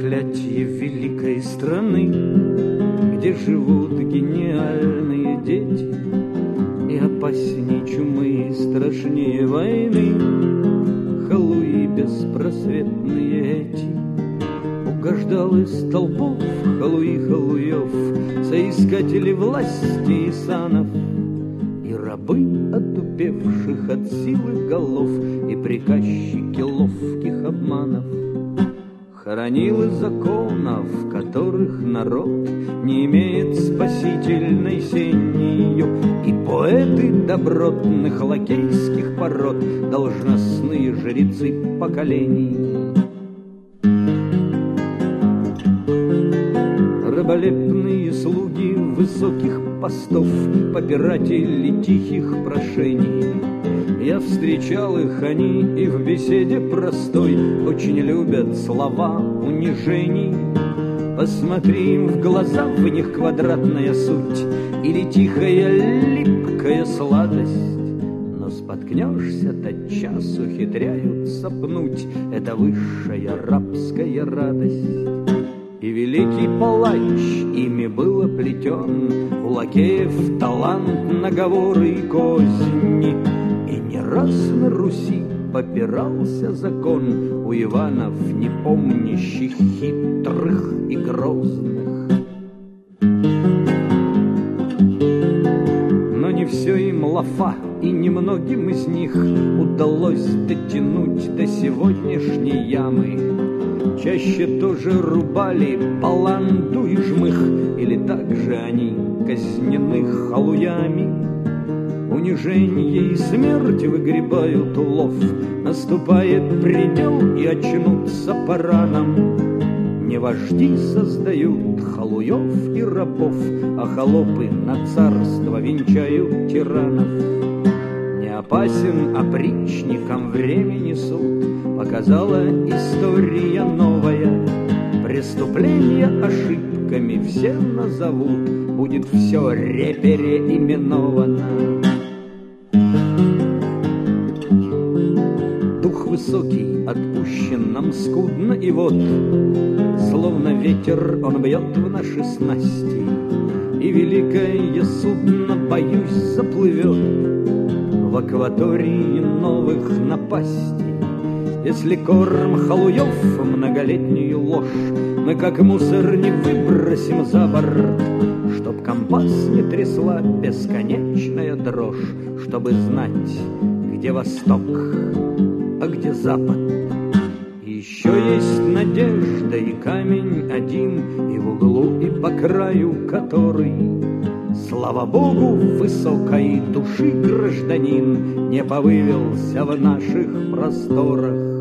проклятие великой страны, где живут гениальные дети, и опасней чумы, и страшнее войны. Халуи беспросветные эти, угождал из толпов халуи халуев, соискатели власти и санов, и рабы отупевших от силы голов, и приказчики ловких обманов. Хоронилы законов, которых народ не имеет спасительной сенью, и поэты добротных лакейских пород, должностные жрецы поколений. Раболепные слуги высоких постов, попиратели тихих прошений. Я встречал их, они и в беседе простой очень любят слова унижений. Посмотри им в глаза, в них квадратная суть или тихая липкая сладость. Но споткнешься, тотчас ухитряются пнуть, это высшая рабская радость. И великий палач ими был оплетен, у лакеев талант, наговоры и козни. И не раз на Руси попирался закон у Иванов, не помнящих хитрых и грозных. Но не все им лафа, и немногим из них удалось дотянуть до сегодняшней ямы. Чаще тоже рубали баланду и жмых, или также они казнены халуями. Унижение и смерть выгребают улов, наступает предел, и очнутся пора нам. Не вожди создают халуев и рабов, а холопы на царство венчают тиранов. Не опасен опричникам времени суд, показала история новая. Преступления ошибками все назовут, будет все репереименовано. Дух высокий отпущен нам скудно, и вот, словно ветер, он бьет в наши снасти, и великое судно, боюсь, заплывет в акватории новых напастей. Если корм халуев многолетнюю ложь мы как мусор не выбросим за борт, чтоб компас не трясла бесконечная дрожь, чтобы знать, где восток, а где запад. И еще есть надежда и камень один, и в углу, и по краю который, слава Богу, высокой души гражданин не повывился в наших просторах.